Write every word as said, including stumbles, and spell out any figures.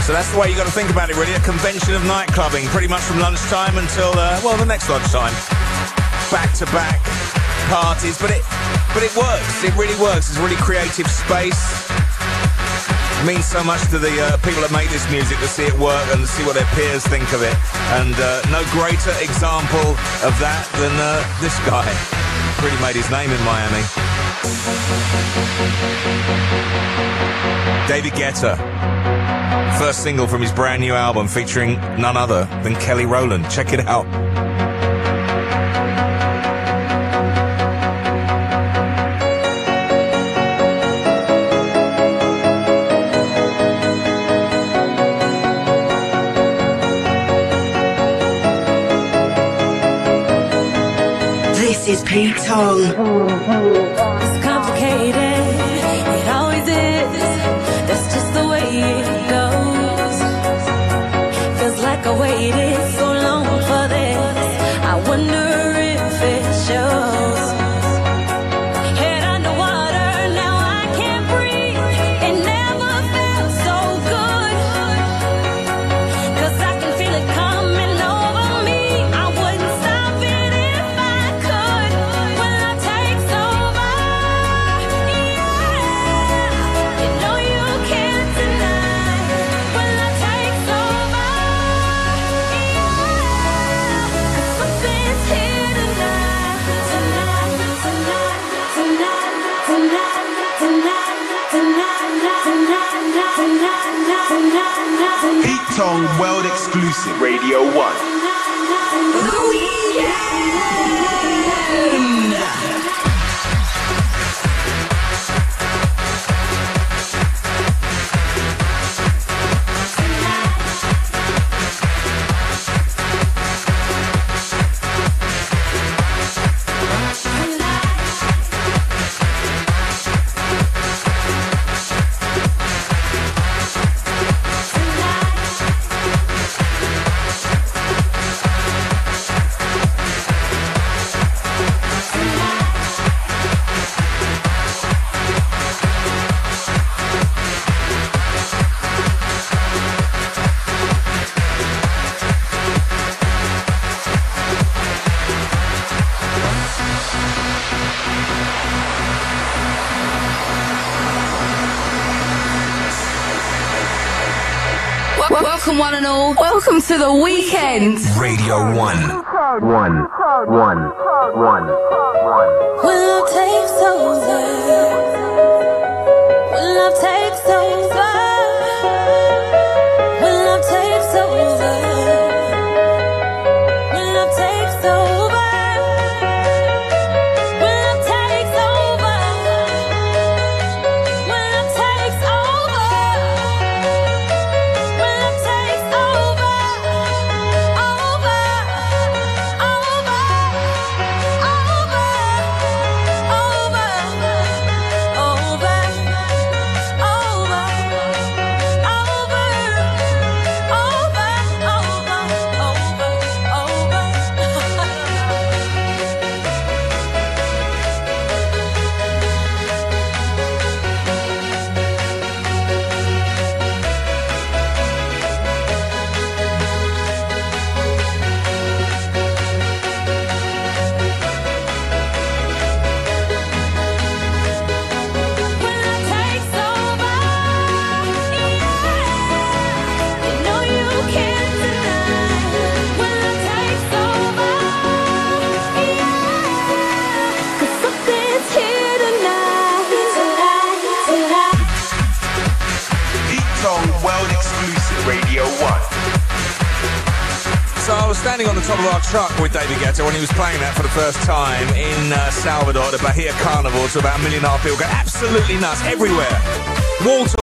So that's the way you got to think about it, really. A convention of night clubbing, pretty much from lunchtime until, uh, well, the next lunchtime. Back-to-back parties, but it, but it works. It really works. It's a really creative space. It means so much to the uh, people that make this music to see it work and see what their peers think of it. And uh, no greater example of that than uh, this guy. Really made his name in Miami. David Guetta. First single from his brand new album featuring none other than Kelly Rowland. Check it out. This is Pete Tong. It's complicated, it always is. That's just the way it goes. Feels like I waited so long for this. I wonder if it shows. Head underwater, now I can't breathe. It never felt so good. Cause I can feel it coming over me. I wouldn't stop it if I could. When love takes over, yeah. You know you can't deny. When love takes over, yeah. Cause something's here tonight. Tonight, tonight, tonight, tonight, tonight, tonight, tonight, tonight, tonight, tonight. Pete Tong World Exclusive Radio one. The weekend. Welcome one and all. Welcome to the weekend. Radio one. One, one, one, one. When love takes over. When love takes over. When love takes over. When love takes over. When love takes over. When love takes over. When love takes over. Over. Over. So I was standing on the top of our truck with David Guetta when he was playing that for the first time in uh, Salvador, the Bahia Carnival, to about a million and a half people go absolutely nuts everywhere. Wall to